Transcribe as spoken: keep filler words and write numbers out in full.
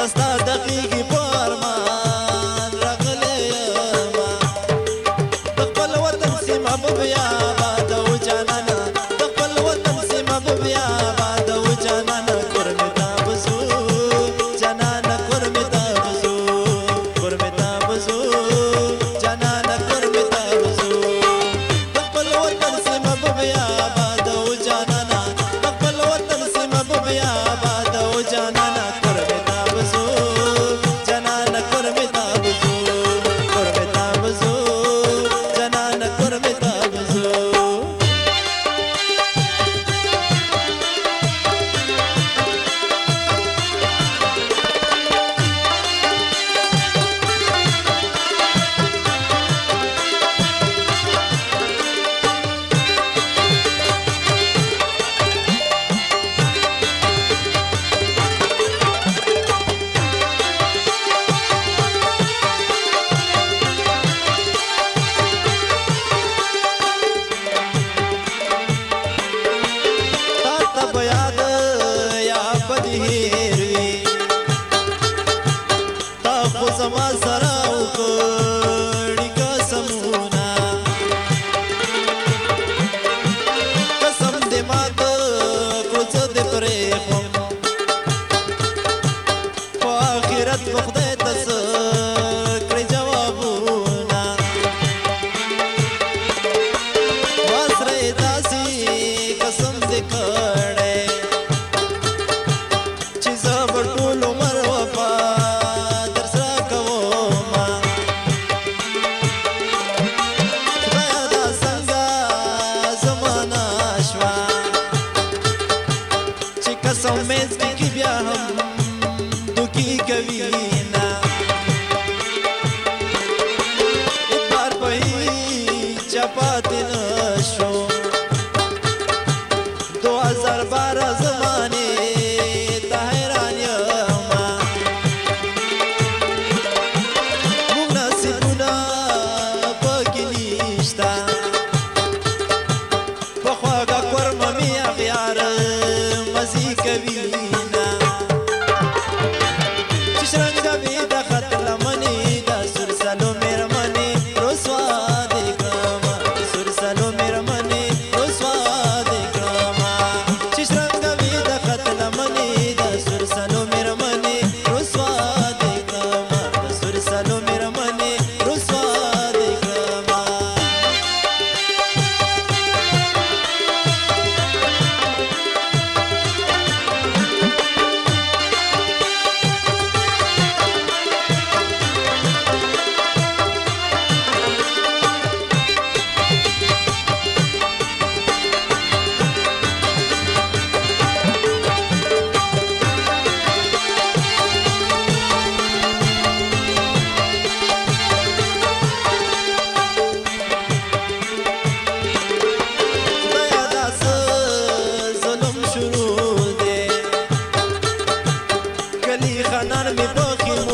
دستا دقیقی پارمان رغلی یما دقبل وطن سیما ببیا بادو جانانا دقبل وطن سیما ببیا بادو جانانا کرمی تابزو جانانا کرمی تابزو کرمی تابزو جانانا کرمی تابزو دقبل وطن سیما ببیا بادو جانانا دقبل وطن سیما ببیا بادو جانانا کرمی تابزو جانانا کرمی تابزو کرمی تابزو جانانا کرمی تابزو زما سره وکړي قسمونه قسم دې ماته کړو زه دې پرېښم په آخرت به خدای ته څه کړې جوابونه ما سره یې داسې قسم دې کړی چې زه به ټول عمر وفا قسم میز کی بیا هم دوکی کوي نه ایک بار په چپات نشو دو هزار بارہ زمانه ته حیران یم موږ نصیبونه پکې نشته په خواږه کورمه مې اغیار مزی کوینا چې شرنګه وي د خط لمنې د سرسلو مېرمنې رسوا دې کړمه سرسلو مېرمنې رسوا دې کړمه چې شرنګه وي د خط لمنې د سرسلو مېرمنې رسوا دې کړمه د سرسلو مېرمنې رسوا دې کړمه خنان می پاکی